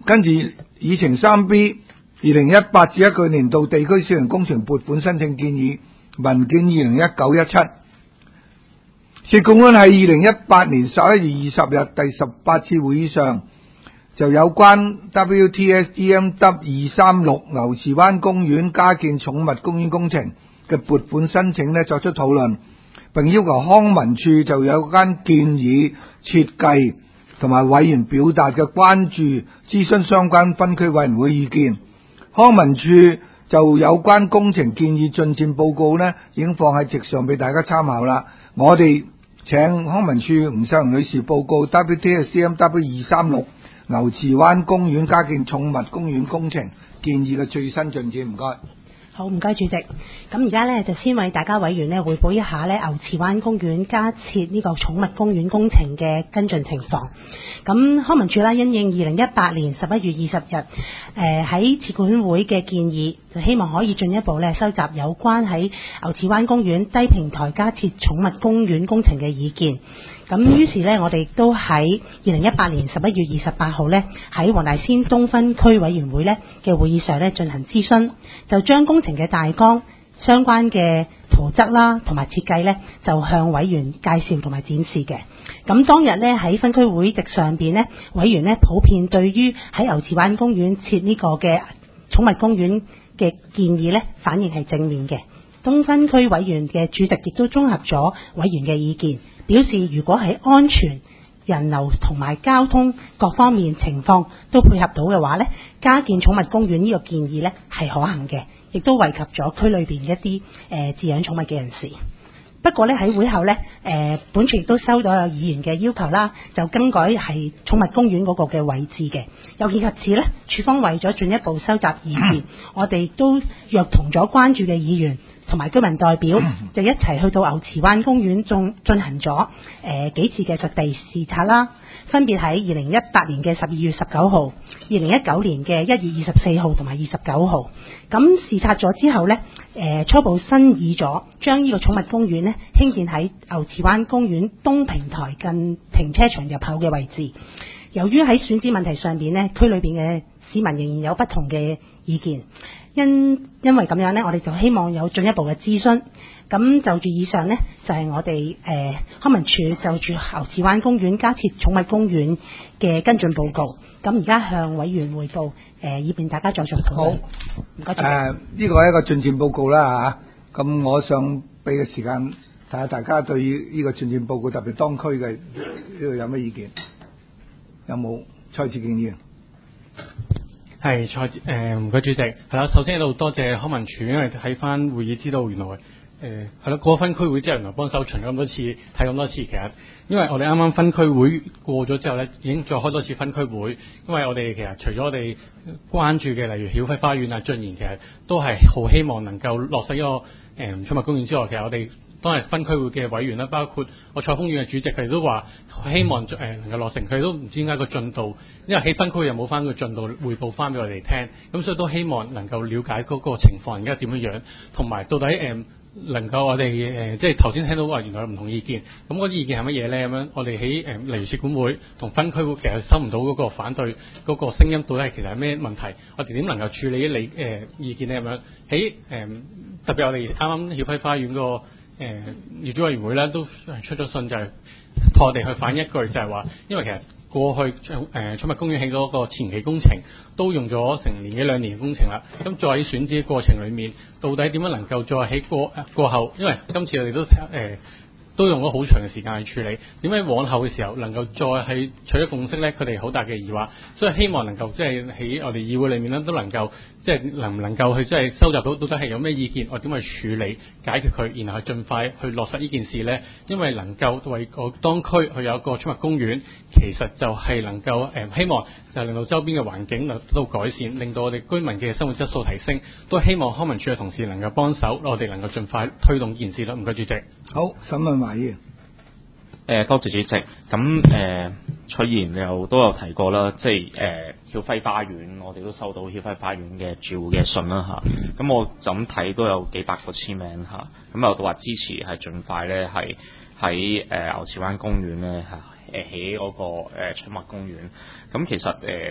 跟住議程 3B 2018至19年度地區小型工程撥款申請建議文件2019-17，涉共喺2018年11月20日第18次會議上就有關 WTS-GMW 236牛池灣公園加建寵物公園工程嘅撥款申請作出討論，並要求康文署就有關建議設計同埋委員表達嘅關注諮詢相關分區委員會意見。康文署就有關工程建議進展報告已經放喺席上俾大家參考啦。我哋請康文署吳秀榮女士報告 WTS-CMW 236牛池灣公園加建寵物公園工程建議嘅最新進展，唔該。 好，唔該主席。咁而家呢，就先為大家委員呢匯報一下呢牛池灣公園加設呢個寵物公園工程嘅跟進情況。咁康文署啦，因應2018年11月20日喺設管會嘅建議，就希望可以進一步呢收集有關喺牛池灣公園低平台加設寵物公園工程嘅意見。咁於是呢，我哋都喺2018年11月28號呢，喺黃大仙東分區委員會呢嘅會議上呢進行諮詢，就將工程嘅大綱、相關嘅圖則啦同埋設計呢，就向委員介紹同埋展示嘅。咁當日呢，喺分區會席上邊呢，委員呢普遍對於喺牛池灣公園設呢個嘅寵物公園嘅建議呢，反應係正面嘅。東分區委員嘅主席亦都綜合咗委員嘅意見，表示如果喺安全、人流同埋交通各方面情況都配合到嘅話呢，加建寵物公園呢個建議呢係可行嘅，亦都惠及咗區裏邊一啲飼養寵物嘅人士。不過呢，喺會後呢，本署亦都收到有議員嘅要求啦，就更改係寵物公園嗰個嘅位置嘅。有見及此呢，署方為咗進一步收集意見，我哋都約同咗關注嘅議員同埋居民代表，就一齊去到牛池灣公園進行咗幾次嘅實地視察啦。分別喺2018年嘅12月19號、2019年嘅1月24號同埋29號。咁視察咗之後呢，初步審議咗將呢個寵物公園呢興建喺牛池灣公園東平台近停車場入口嘅位置。由於喺選址問題上邊呢，區裏邊嘅市民仍然有不同嘅意見，因為咁樣呢，我哋就希望有進一步嘅諮詢。咁就住以上呢，就係我哋康文署就住牛池灣公園加設寵物公園嘅跟進報告。咁而家向委員匯報，以便大家再作討論。好，唔該。 呢個係一個進展報告啦嚇。咁我想俾個時間睇下大家對呢個進展報告，特別當區嘅呢度有咩意見？有冇蔡志敬議員？ 係唔該主席，係啦。首先喺度多謝康文署，因為睇翻會議知道原來係咯過分區會之後，原來幫手巡咁多次睇咁多次，其實因為我哋啱啱分區會過咗之後咧，已經再開多次分區會，因為我哋其實除咗我哋關注嘅，例如曉輝花園啊、駿賢，其實都係好希望能夠落實呢個寵物公園之外，其實我哋當係分區會嘅委員啦，包括我賽豐苑嘅主席，佢哋都話希望能夠落成，佢哋都唔知點解個進度，因為喺分區又冇翻個進度匯報翻俾我哋聽，咁所以都希望能夠了解嗰個情況而家點樣樣，同埋到底能夠我哋即係頭先聽到話原來有唔同意見，咁嗰啲意見係乜嘢咧？咁樣我哋喺例如設管會同分區會其實收唔到嗰個反對嗰個聲音，到底係其實係咩問題？我哋點能夠處理意見咧？咁樣喺特別我哋啱啱曉輝花園個業主委員會咧都出咗信，就係託我哋去反映一句，就係話因為其實過去寵物公園起嗰個前期工程都用咗成年幾兩年嘅工程啦，咁再喺選址嘅過程裏面，到底點樣能夠再喺過後，因為今次我哋都用咗好長嘅時間去處理，點解往後嘅時候能夠再係取得共識咧？佢哋好大嘅疑惑，所以希望能夠即係喺我哋議會裏面咧都能夠即係能唔能夠去即係收集到到底係有咩意見，我點去處理解決佢，然後盡快去落實呢件事咧？因為能夠為個當區去有一個寵物公園，其實就係能夠希望就令到周邊嘅環境得到改善，令到我哋居民嘅生活質素提升，都希望康文署嘅同事能夠幫手，我哋能夠盡快推動件事啦。唔該主席。 好，沈敏華議員。 多謝主席。咁蔡議員又都有提過啦，即係曉輝花園，我哋都收到曉輝花園嘅住戶嘅信啦嚇。咁我就咁睇都有幾百個簽名嚇。咁我都話支持係盡快咧係喺牛池灣公園咧起嗰個寵物公園。咁其實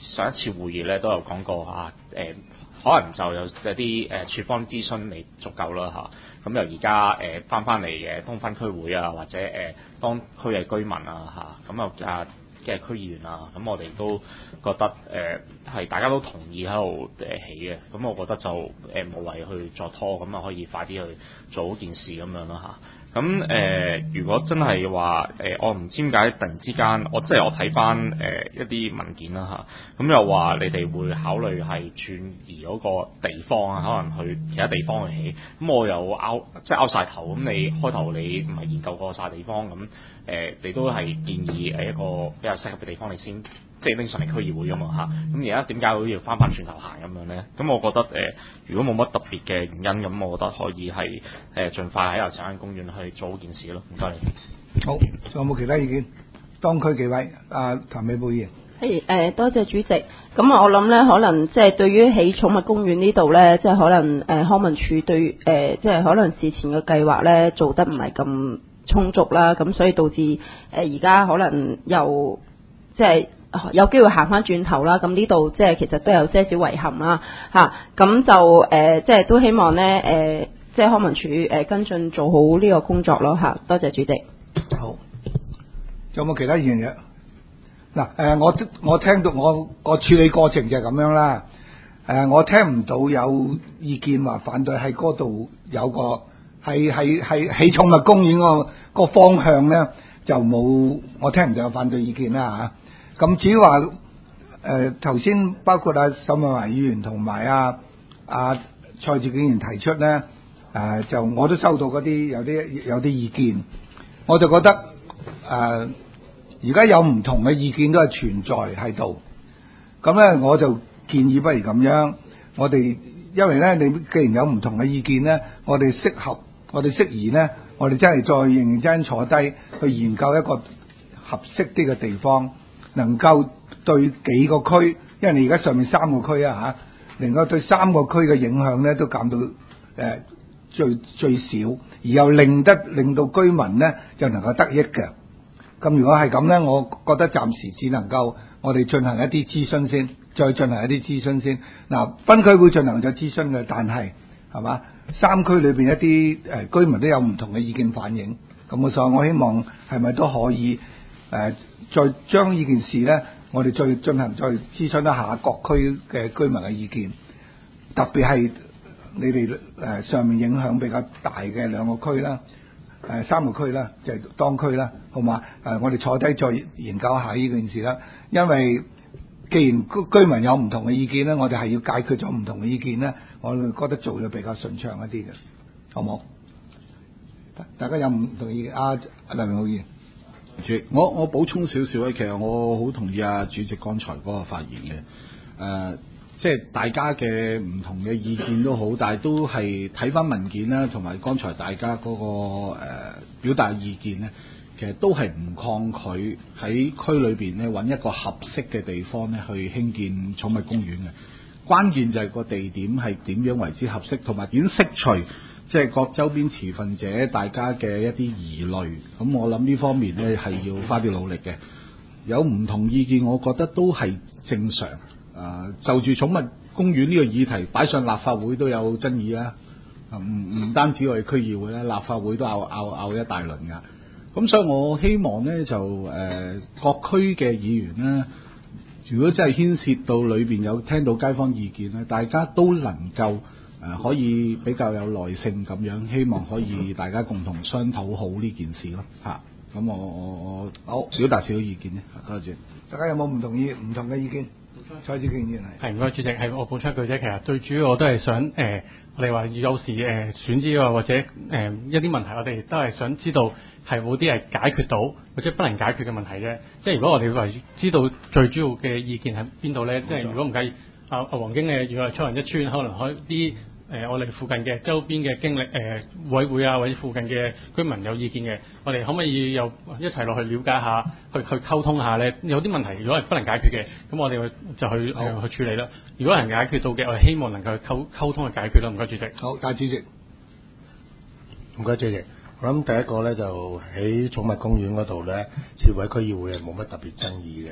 上一次會議咧都有講過可能就有啲處方諮詢未足夠啦嚇，咁由而家翻嚟嘅東分區會啊，或者當區嘅居民啊嚇，咁嘅區議員啊，咁我哋都覺得係大家都同意喺度起嘅，咁我覺得就無謂去作拖，咁啊可以快啲去做好件事咁樣啦嚇。咁如果真係話我唔知點解突然之間，我睇翻一啲文件啦嚇，咁又話你哋會考慮係轉移嗰個地方啊，可能去其他地方去起，咁我又拗晒頭，咁你開頭你唔係研究過晒地方，咁你都係建議一個比較適合嘅地方，你先即係拎上嚟區議會㗎嘛嚇，咁而家點解會要翻轉頭行咁樣咧？咁我覺得如果冇乜特別嘅原因，咁我覺得可以係盡快喺油柴灣公園去做好件事咯。唔該你。 好，仲有冇其他意見？當區幾位？譚美寶議員。 多謝主席。咁我諗咧，可能即係對於起寵物公園呢度咧，即係可能康文署對即係可能事前嘅計劃咧做得唔係咁充足啦，咁所以導致而家可能又即係有機會行翻轉頭啦。咁呢度即係其實都有些少遺憾啦嚇。咁就即係都希望咧即係康文署跟進做好呢個工作咯嚇。多謝主席。 好，仲有冇其他議員嘅？嗱，我聽到我處理過程就係咁樣啦。我聽唔到有意見話反對喺嗰度有個係起寵物公園個方向咧，就冇我聽唔到有反對意見啦嚇。咁至於話頭先包括沈敏華議員同埋蔡志敬議員提出咧，就我都收到嗰啲有啲意見，我就覺得而家有唔同嘅意見都係存在喺度，咁咧我就建議不如咁樣，我哋因為咧你既然有唔同嘅意見咧，我哋適宜咧，我哋真係再認真坐低去研究一個合適啲嘅地方，能夠對幾個區，因為你而家上面3個區能夠對3個區嘅影響咧都減到最少，而又令到居民咧就能夠得益嘅。咁如果係咁咧，我覺得暫時只能夠我哋進行一啲諮詢先，再進行一啲諮詢先。嗱，分區會進行咗諮詢嘅，但係嘛，3區裏邊一啲居民都有唔同嘅意見反映。咁所以我希望係咪都可以再將呢件事咧，我哋再進行再諮詢一下各區嘅居民嘅意見，特別係你哋上面影響比較大嘅2個區啦。3個區啦，就係當區啦，好嘛？我哋坐低再研究下呢件事啦。因為既然居民有唔同嘅意見咧，我哋係要解決咗唔同嘅意見咧，我哋覺得做咗比較順暢一啲嘅，好冇？大家有唔同意見？梁榮浩議員， 主席，我補充少少咧，其實我好同意主席剛才嗰個發言嘅，即係大家嘅唔同嘅意見都好，但係都係睇翻文件啦，同埋剛才大家嗰個表達意見咧，其實都係唔抗拒喺區裏邊咧揾一個合適嘅地方咧去興建寵物公園嘅。關鍵就係個地點係點樣為之合適，同埋點釋除即係各周邊持份者大家嘅一啲疑慮。咁我諗呢方面咧係要花啲努力嘅。有唔同意見，我覺得都係正常。就住寵物公園呢個議題擺上立法會都有爭議啦，唔單止我哋區議會咧，立法會都拗一大輪噶。咁所以我希望咧就各區嘅議員咧，如果真係牽涉到裏邊有聽到街坊意見咧，大家都能夠可以比較有耐性咁樣，希望可以大家共同商討好呢件事咯嚇。咁我好表達少少意見咧，多謝。 大家有冇唔同嘅意見？蔡志敬議員係唔該，主席，係我補充一句啫。其實最主要我都係想我哋話有時選址啊，或者一啲問題，我哋都係想知道係冇啲係解決到或者不能解決嘅問題啫。即係如果我哋話知道最主要嘅意見喺邊度咧，即係如果唔介意，黃經理如果係出人一村，可能可以啲。我哋附近嘅周邊嘅經歷委會啊，或者附近嘅居民有意見嘅，我哋可唔可以又一齊落去了解下，去溝通下咧？有啲問題如果係不能解決嘅，咁我哋就去處理啦。如果能解決到嘅，我哋希望能夠溝通去解決啦。唔該，主席。 好，戴主席。 唔該，主席。我諗第一個咧就喺寵物公園嗰度咧，設委區議會係冇乜特別爭議嘅。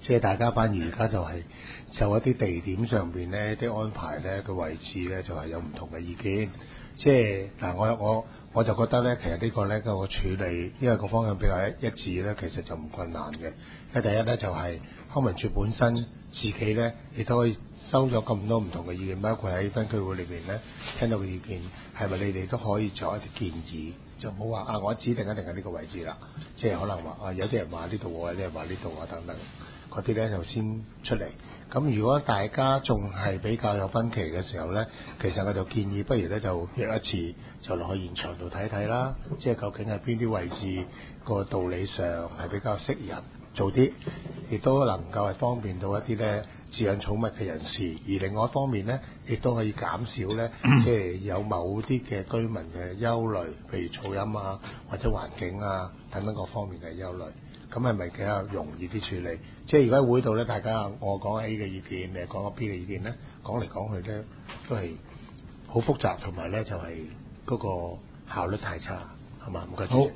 即係大家反而而家就係就一啲地點上邊咧啲安排咧嘅位置咧就係有唔同嘅意見。即係嗱，我就覺得咧，其實呢個咧個處理，因為個方向比較一致咧，其實就唔困難嘅。因為第一咧就係康文署本身自己咧，亦都可以收咗咁多唔同嘅意見，包括喺分區會裏邊咧聽到嘅意見，係咪你哋都可以作一啲建議？就冇話啊，我指定一定係呢個位置啦。即係可能話啊，有啲人話呢度喎，有啲人話呢度啊等等，嗰啲咧就先出嚟。咁如果大家仲係比較有分歧嘅時候呢，其實我就建議，不如呢就約一次，就落去現場度睇睇啦。即係究竟係邊啲位置個道理上係比較適人做啲，亦都能夠係方便到一啲呢飼養寵物嘅人士。而另外一方面呢，亦都可以減少呢，即係有某啲嘅居民嘅憂慮，譬如噪音啊，或者環境啊等等各方面嘅憂慮。咁係咪比較容易啲處理？即係如果喺會度咧，大家我講 A 嘅意見，你講 B 嘅意見咧，講嚟講去咧都係好複雜，同埋咧就係嗰個效率太差，係嘛？唔該。 好，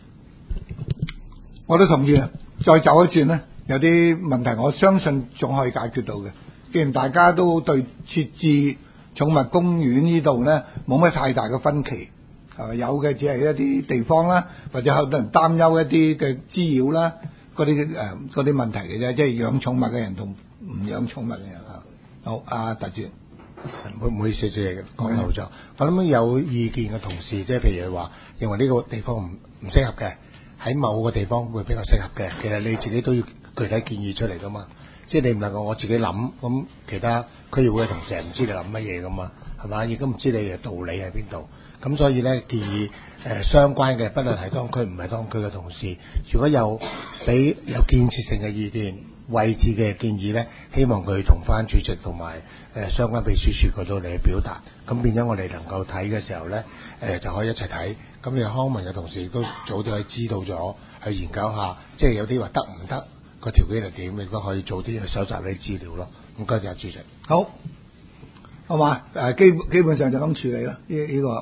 我都同意啊。再走一轉咧，有啲問題我相信仲可以解決到嘅。既然大家都對設置寵物公園呢度咧冇乜太大嘅分歧。有嘅只係一啲地方啦，或者好多人擔憂一啲嘅滋擾啦，嗰啲問題嘅啫，即係養寵物嘅人同唔養寵物嘅人啊。好，阿特主， 唔好意思，即係講漏咗。我諗有意見嘅同事，即係譬如話認為呢個地方唔適合嘅，喺某個地方會比較適合嘅，其實你自己都要具體建議出嚟噶嘛。即係你唔能夠我自己諗，咁其他區議會嘅同事係唔知你諗乜嘢噶嘛，係嘛？亦都唔知你嘅道理喺邊度。咁所以咧建議相關嘅，不論係當區唔係當區嘅同事，如果有俾有建設性嘅意見、位置嘅建議咧，希望佢同翻主席同埋相關秘書處嗰度嚟表達，咁變咗我哋能夠睇嘅時候咧，就可以一齊睇。咁你康文嘅同事亦都早啲可以知道咗，去研究下，即係有啲話得唔得，個條件係點，亦都可以早啲去搜集啲資料咯。唔該晒主席。 好嘛？基本上就咁處理啦。呢個。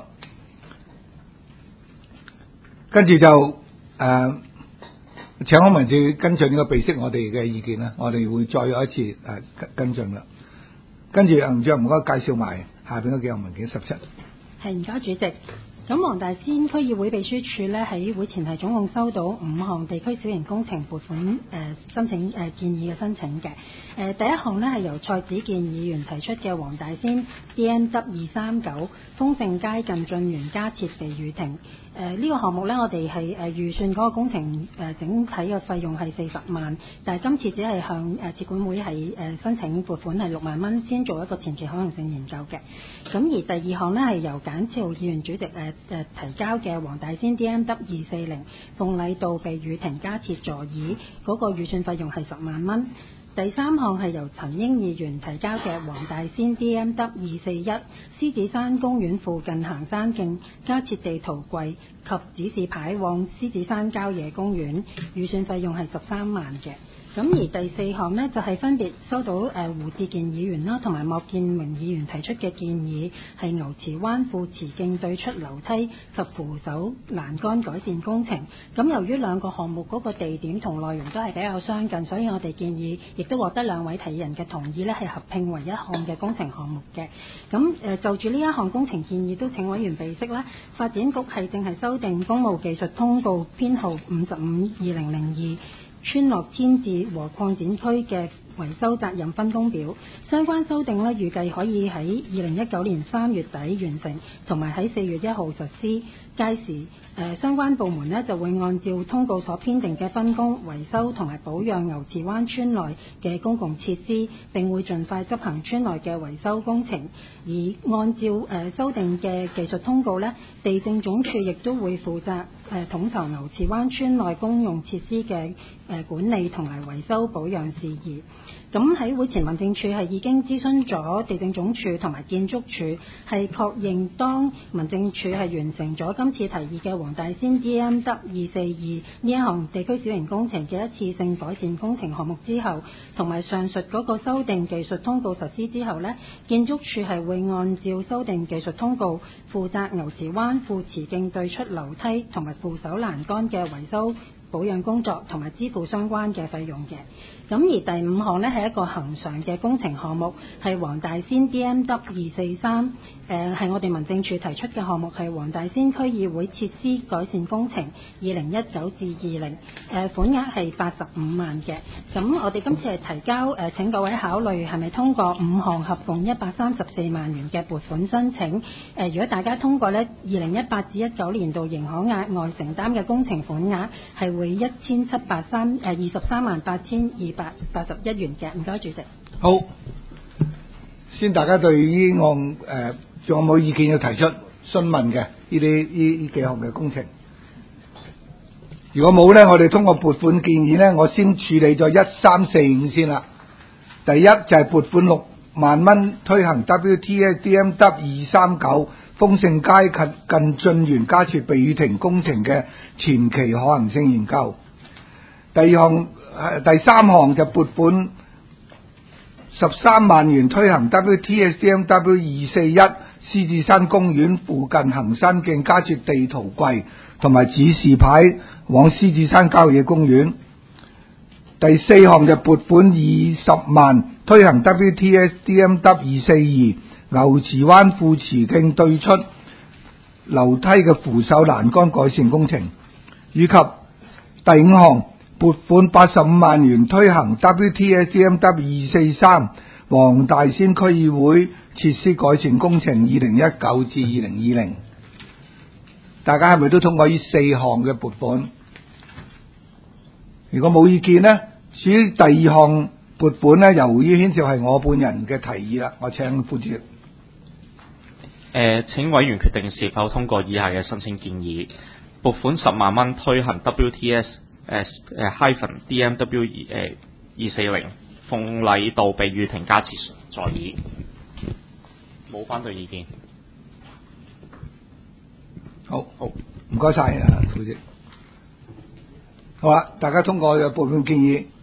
跟住就請康文署跟進呢個備悉我哋嘅意見啦，我哋會再有一次跟進啦。跟住唔該介紹埋下邊嗰幾項文件17。 係唔該主席。咁黃大仙區議會秘書處呢，喺會前係總共收到5項地區小型工程撥款申請建議嘅申請嘅。第一項呢係由蔡子健議員提出嘅黃大仙 DM239 豐盛街近駿園加設避雨亭。呢個項目呢，我哋係預算嗰個工程整體嘅費用係40萬，但係今次只係向設管會係申請撥款係6萬蚊，先做一個前期可能性研究嘅。咁而第二項呢，係由簡超議員主席提交嘅黃大仙 DM240 鳳禮道避雨亭加設座椅，嗰個預算費用係10萬蚊。第三項係由陳英議員提交嘅黃大仙 DM241 獅子山公園附近行山徑加設地圖櫃及指示牌往獅子山郊野公園，預算費用係13萬嘅。咁而第四項呢，就係分別收到胡志健議員啦同埋莫建榮議員提出嘅建議，係牛池灣副祠徑對出樓梯及扶手欄杆改善工程。咁由於兩個項目嗰個地點同內容都係比較相近，所以我哋建議亦都獲得兩位提議人嘅同意呢，係合併為一項嘅工程項目嘅。咁就住呢一項工程建議都請委員備悉啦。發展局係正係修訂公務技術通告編號55/2002村落遷置和擴展區嘅維修責任分工表，相關修訂呢，預計可以喺2019年3月底完成，同埋喺4月1號實施。屆時相關部門呢，就會按照通告所編定嘅分工維修同埋保養牛池灣村內嘅公共設施，並會盡快執行村內嘅維修工程。而按照修訂嘅技術通告呢，地政總署亦都會負責統籌牛池灣村內公用設施嘅管理同埋維修保養事宜。咁喺會前民政處係已經諮詢咗地政總署同埋建築署，係確認當民政處係完成咗今次提議嘅黃大仙 DM242 呢一項地區小型工程嘅一次性改善工程項目之後，同埋上述嗰個修訂技術通告實施之後呢，建築署係會按照修訂技術通告負責牛池灣副祠徑對出樓梯同埋扶手欄杆嘅維修保養工作同埋支付相關嘅費用嘅。咁而第5項呢，係一個恒常嘅工程項目，係黃大仙 DMW243，係我哋民政處提出嘅項目，係黃大仙區議會設施改善工程2019至20，款額係85萬嘅。咁我哋今次係提交請各位考慮係咪通過5項合共134萬元嘅撥款申請。如果大家通過呢，2018至19年度仍可額外承擔嘅工程款額係會1,723萬8,281元嘅。唔該，主席。 好，先大家對呢項仲有冇意見要提出詢問嘅呢幾項嘅工程？如果冇呢，我哋通過撥款建議呢，我先處理咗1345先啦。第一就係撥款6萬蚊推行 WTS DMW239 豐盛街近駿園加設避雨亭工程嘅前期可行性研究。第三項就撥款13萬元推行 WTS DMW241 獅子山公園附近行山徑加設地圖櫃同埋指示牌往獅子山郊野公園。第四項就撥款20萬推行 WTS DMW242 牛池灣富池徑對出樓梯嘅扶手欄杆改善工程，以及第5項撥款85萬元推行 WTS DMW243 黃大仙區議會設施改善工程2019至2020。大家係咪都通過呢4項嘅撥款？如果冇意見呢，至於第2項撥款呢，由於牽涉係我本人嘅提議啦，我請副主席。 請委員決定是否通過以下嘅申請建議：撥款10萬蚊推行 WTS DMW 240鳳禮道避雨亭加設座椅。冇反對意見。 好，唔該晒啊，副主席。好啦，大家通過嘅撥款建議。